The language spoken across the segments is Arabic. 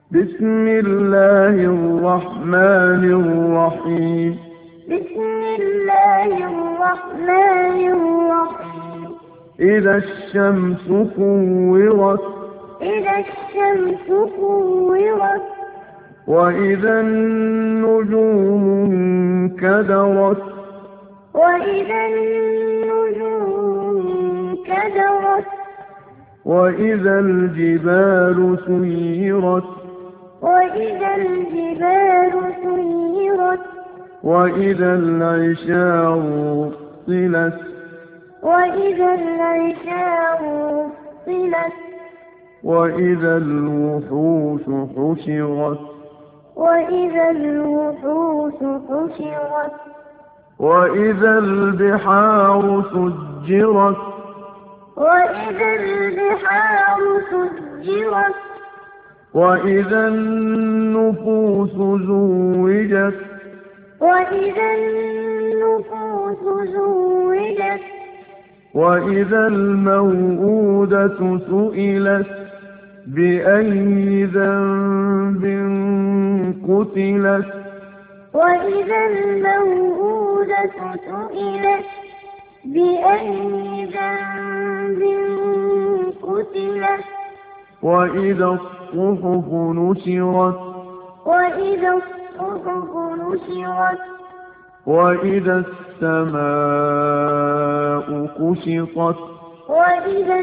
بسم الله الرحمن الرحيم. بسم الله الرحمن الرحيم. إذا الشمس كورت. إذا الشمس كورت. وإذا النجوم انكدرت. وإذا النجوم انكدرت. وإذا الجبال سيرت. وإذا الجبال سيرت. وإذا العشار طلت. وإذا العشار طلت. وإذا الوحوش حشرت. وإذا الوحوش حشرت. وإذا البحار سجرت. وإذا البحار سجرت. وإذا النفوس زوجت. وإذا النفوس زوجت. وإذا الموءودة سئلت بأي ذنب قتلت. وإذا الموءودة سئلت بأي ذنب قتلت. وإذا الصحف نشرت. وإذا الصحف نشرت. وإذا السماء كشطت. وإذا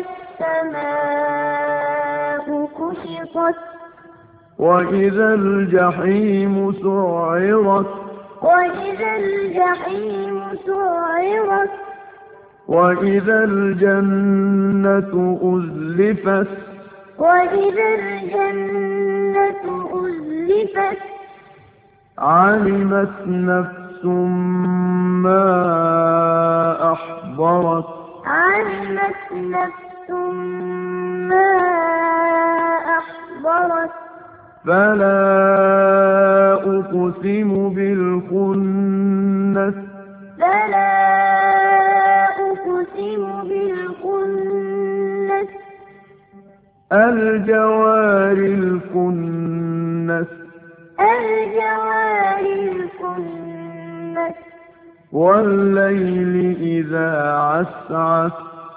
السماء كشطت. وإذا الجحيم سعرت. وإذا الجحيم سعرت. وإذا الجنة أزلفت. وإذا الجنة أزلفت. علمت نفس ما أحضرت. علمت نفس ما أحضرت. فلا أقسم بالخنس. فلا أقسم بالخنس. الجوار الكنس. الجوار الكنس. والليل إذا عسعس.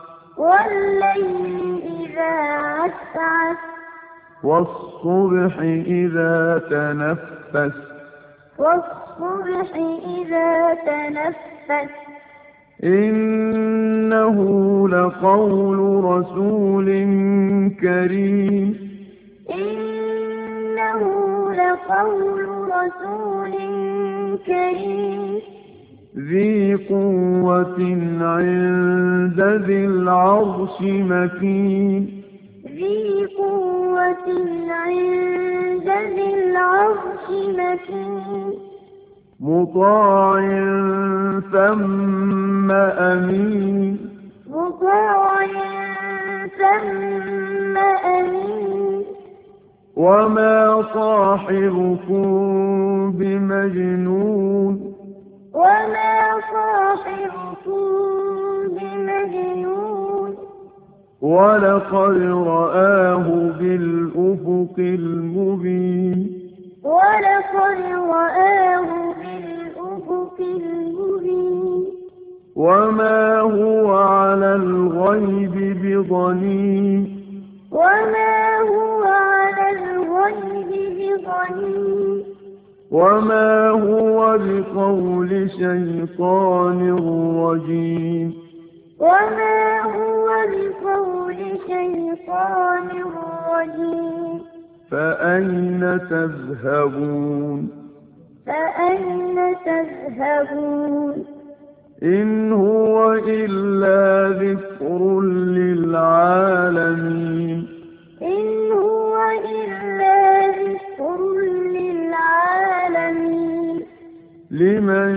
والليل إذا عسعس. والصبح إذا تنفس. والصبح إذا تنفس. إنه لقول رسول كريم. إنه لقول رسول كريم. ذي قوة عند ذي العرش مكين. ذي قوة عند ذي العرش مكين. مطاع ثم أمين. مطاع ثم أمين. وما صاحبكم بمجنون. وما صاحبكم بمجنون. ولقد رآه بالأفق المبين. ولقد رآه بالأفق المبين. وما هو على الغيب بضنين. وما هو على الغيب بضنين. وما هو بقول شيطان رجيم. وما هو بقول شيطان رجيم. فأين تذهبون؟ فأين تذهبون؟ إن هو إلا ذكر للعالمين. إن هو إلا ذكر للعالمين. لمن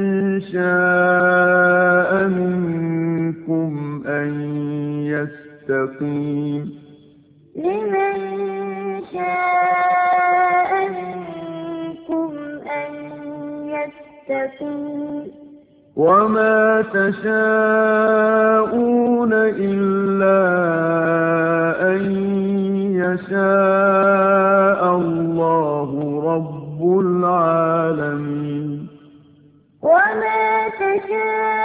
شاء منكم أن يستقيم. لمن شاء منكم أن يستقيم. وما تشاءون إلا أن يشاء الله رب العالمين. وما تشاءون